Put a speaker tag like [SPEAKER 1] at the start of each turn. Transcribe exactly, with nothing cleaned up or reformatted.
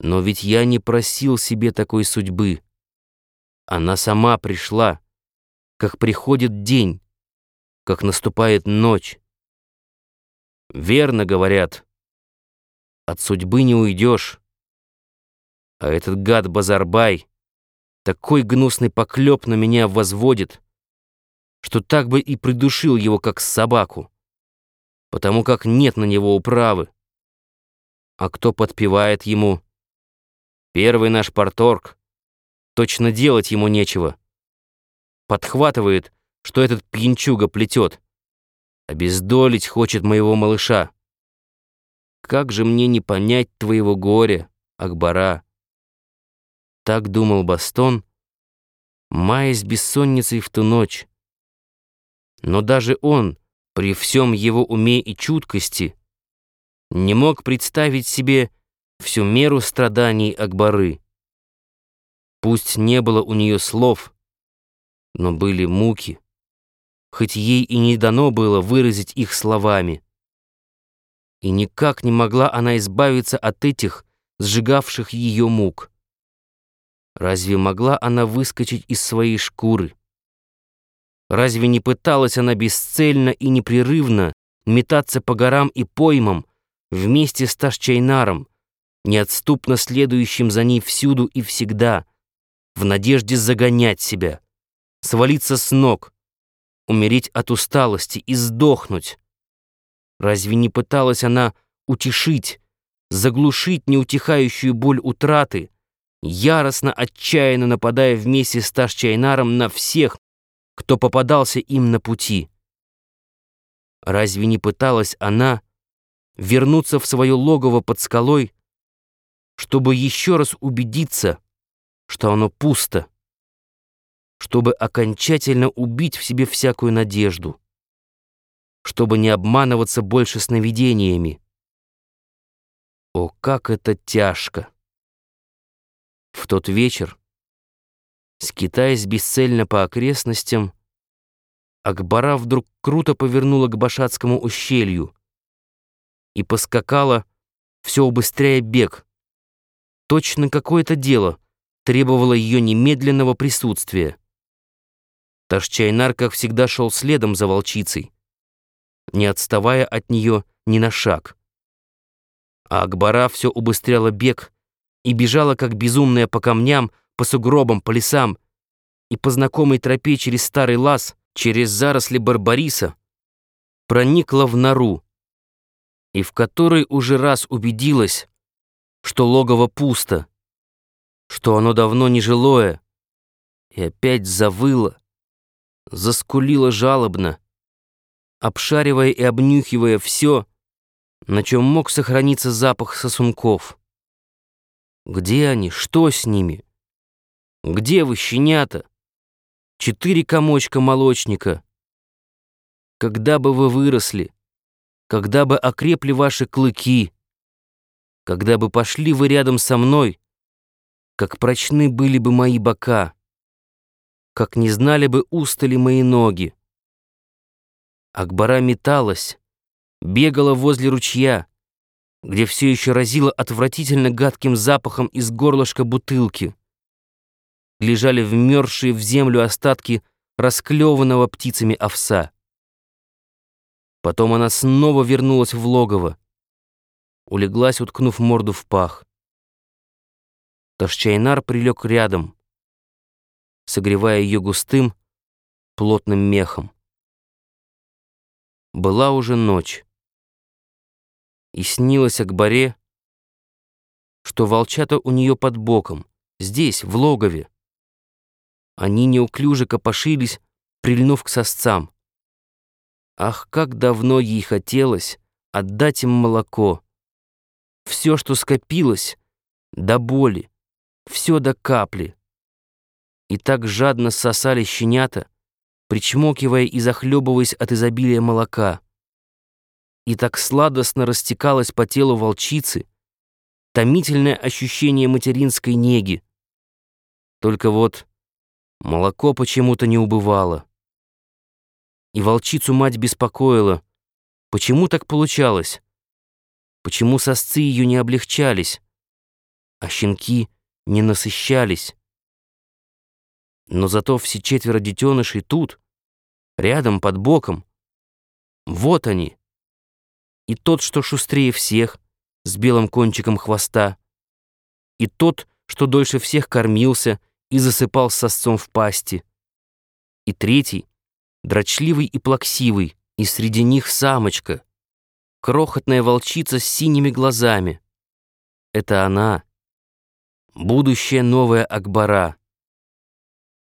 [SPEAKER 1] Но ведь я не просил себе такой судьбы. Она сама пришла, как приходит день, как наступает ночь. Верно говорят, от судьбы не уйдешь. А этот гад Базарбай такой гнусный поклеп на меня возводит, что так бы и придушил его, как собаку, потому как нет на него управы. А кто подпевает ему? Первый наш парторг. Точно делать ему нечего. Подхватывает, что этот пьянчуга плетет. Обездолить хочет моего малыша. Как же мне не понять твоего горя, Акбара? Так думал Бастон, маясь бессонницей в ту ночь. Но даже он, при всем его уме и чуткости, не мог представить себе всю меру страданий Акбары. Пусть не было у нее слов, но были муки, хоть ей и не дано было выразить их словами. И никак не могла она избавиться от этих, сжигавших ее мук. Разве могла она выскочить из своей шкуры? Разве не пыталась она бесцельно и непрерывно метаться по горам и поймам вместе с Ташчайнаром, неотступно следующим за ней всюду и всегда, в надежде загонять себя, свалиться с ног, умереть от усталости и сдохнуть? Разве не пыталась она утешить, заглушить неутихающую боль утраты, яростно, отчаянно нападая вместе с Ташчайнаром на всех, кто попадался им на пути? Разве не пыталась она вернуться в свое логово под скалой, чтобы еще раз убедиться, что оно пусто, чтобы окончательно убить в себе всякую надежду, чтобы не обманываться больше сновидениями? О, как это тяжко! В тот вечер, скитаясь бесцельно по окрестностям, Акбара вдруг круто повернула к Башатскому ущелью и поскакала, все убыстряя бег. Точно какое-то дело требовало ее немедленного присутствия. Ташчайнар, как всегда, шел следом за волчицей, не отставая от нее ни на шаг. А Акбара все убыстряла бег и бежала, как безумная, по камням, по сугробам, по лесам, и по знакомой тропе через старый лаз, через заросли барбариса, проникла в нору, и в которой уже раз убедилась, что логово пусто, что оно давно нежилое, и опять завыла, заскулила жалобно, обшаривая и обнюхивая все, на чем мог сохраниться запах сосунков. Где они? Что с ними? Где вы, щенята? Четыре комочка молочника. Когда бы вы выросли? Когда бы окрепли ваши клыки? Когда бы пошли вы рядом со мной? Как прочны были бы мои бока? Как не знали бы устали мои ноги? Акбара металась, бегала возле ручья, где все еще разило отвратительно гадким запахом из горлышка бутылки. Лежали вмерзшие в землю остатки расклеванного птицами овса. Потом она снова вернулась в логово, улеглась, уткнув морду в пах. Ташчайнар прилег рядом, согревая ее густым, плотным мехом. Была уже ночь, и снилось Акбаре, что волчата у нее под боком, здесь, в логове. Они неуклюже копошились, прильнув к сосцам. Ах, как давно ей хотелось отдать им молоко. Все, что скопилось, до боли, все до капли. И так жадно сосали щенята, причмокивая и захлебываясь от изобилия молока. И так сладостно растекалось по телу волчицы томительное ощущение материнской неги. Только вот молоко почему-то не убывало. И волчицу мать беспокоила. Почему так получалось? Почему сосцы ее не облегчались? а щенки не насыщались. Но зато все четверо детенышей тут, рядом, под боком. Вот они. И тот, что шустрее всех, с белым кончиком хвоста, и тот, что дольше всех кормился и засыпал с сосцом в пасти, и третий, дрочливый и плаксивый, и среди них самочка, крохотная волчица с синими глазами. Это она, будущая новая Акбара.